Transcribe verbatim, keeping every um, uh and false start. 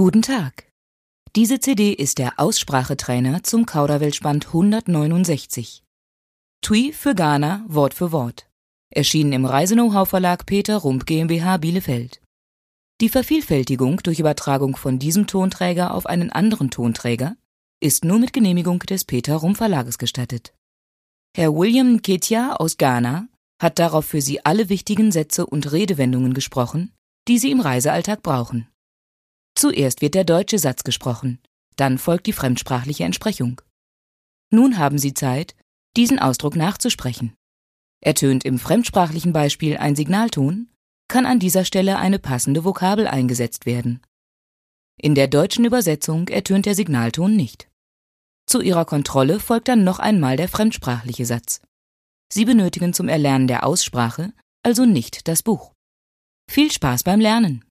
Guten Tag. Diese C D ist der Aussprachetrainer zum Kauderwelsch-Band hundertneunundsechzig. Twi für Ghana, Wort für Wort. Erschienen im Reise-Know-how-Verlag Peter Rump GmbH Bielefeld. Die Vervielfältigung durch Übertragung von diesem Tonträger auf einen anderen Tonträger ist nur mit Genehmigung des Peter Rump Verlages gestattet. Herr William Nketiah aus Ghana hat darauf für Sie alle wichtigen Sätze und Redewendungen gesprochen, die Sie im Reisealltag brauchen. Zuerst wird der deutsche Satz gesprochen, dann folgt die fremdsprachliche Entsprechung. Nun haben Sie Zeit, diesen Ausdruck nachzusprechen. Ertönt im fremdsprachlichen Beispiel ein Signalton, kann an dieser Stelle eine passende Vokabel eingesetzt werden. In der deutschen Übersetzung ertönt der Signalton nicht. Zu Ihrer Kontrolle folgt dann noch einmal der fremdsprachliche Satz. Sie benötigen zum Erlernen der Aussprache also nicht das Buch. Viel Spaß beim Lernen!